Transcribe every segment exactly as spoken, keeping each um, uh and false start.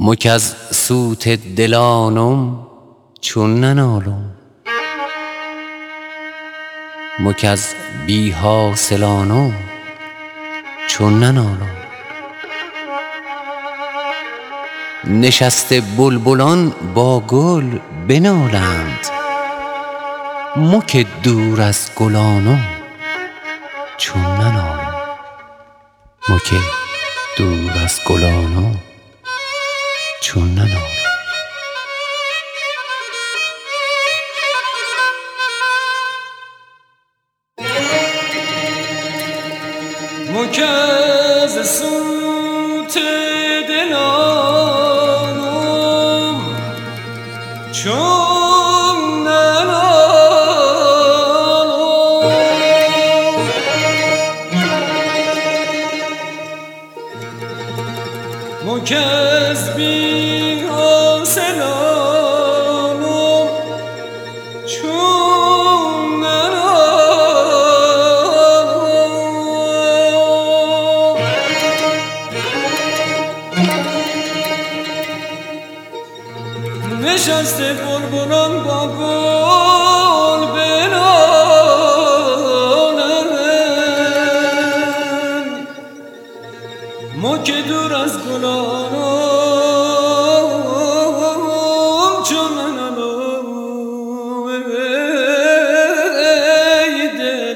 مو کز سوت دلانم چون ننالم، مو کز بی حاصلانم چون ننالم. نشسته بلبلان با گل بنالند، مو که دور از گلانم چون ننالم، مو که دور از گلانم چون ننالم. مو کز سوت دلانم چون ننالم، مو کز بی حاصلانم چون ننالم. نشسته بلبلان با گل بنالند، مو که دور از گلانم چون ننالم. ای دل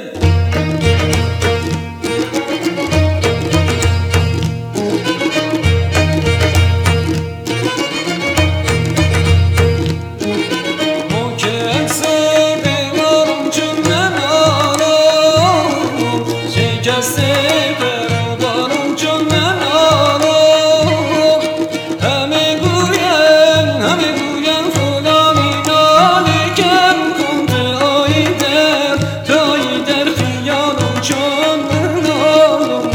شکسته برادرم چون ننالم. همه گوین همه گوین فلانی نالی کم کنده آی در تایی در خیالم چون ننالم.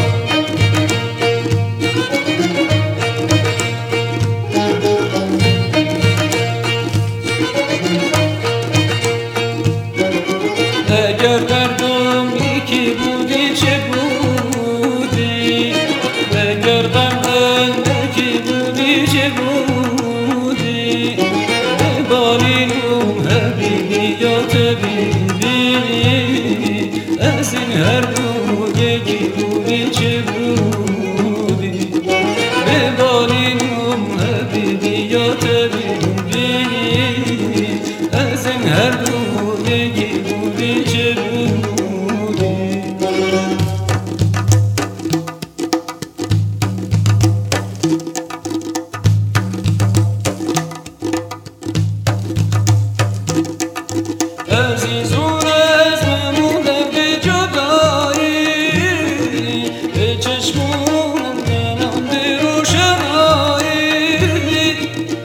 اگر دردم یکی بودی چه بودی، اگر غم اندکی بودی چه بودی، بالینم حبیبی یا طبیبی، از این هر دو یکی بودی چه بودی، بالینم حبیبی یا طبیبی، از این هر دو یکی بودی چه بودی. عزیزون از نموندم به جدایی، به چشمونم نمانده روشنایی،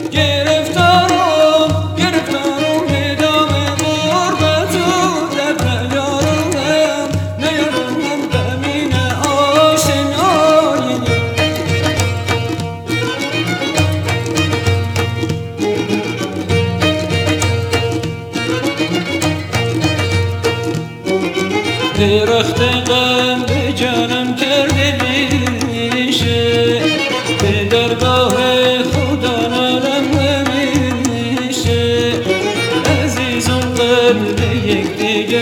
گرفتارم گرفتارم به دام غربت و در نیارم نیارم غمین آشنایی. درخت غم به جانم کرده بیشه، به درگاه خدا نالم همیشه. عزیزم قلب یکدیگر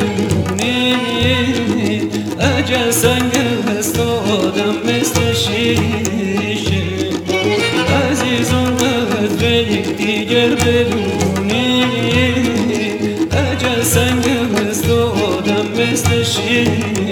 بدونی، عجب سنگ هست آدم مثل شیشه. عزیزم قلب یکدیگر بدونی، عجب سنگ هست آدم مثل شیشه.